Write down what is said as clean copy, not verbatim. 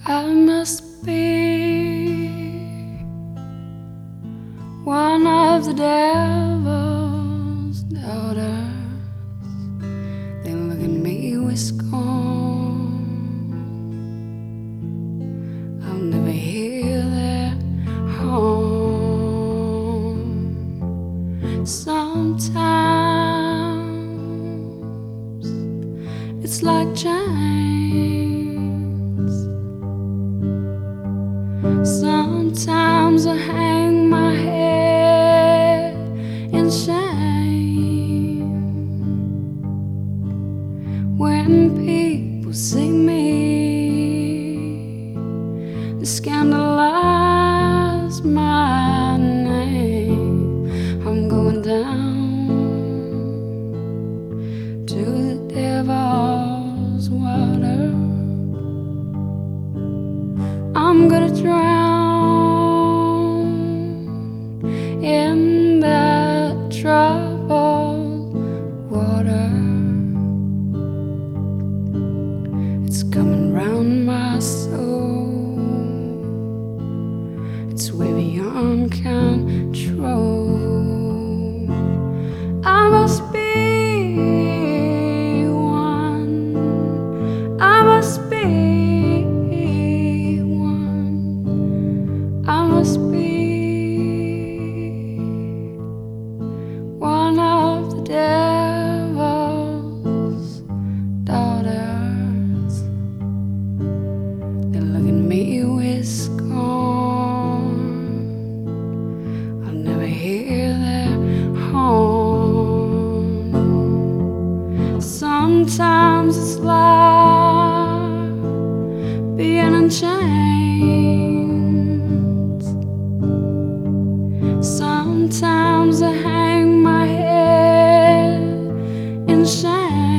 I must be one of the devil's daughters. They look at me with scorn. I'll never hear their horn. Sometimes it's like chains. Sometimes I hang my head in shame when people see me, they scandalize my name. I'm going down to the devil's water. I'm gonna drown in that troubled water. It's coming round my soul. It's way beyond control. I must be one. I must be one. I must be one of the devil's daughters. They look at me with scorn. I'll never hear their horn. Sometimes it's like being in chains. Sometimes I hang my head in shame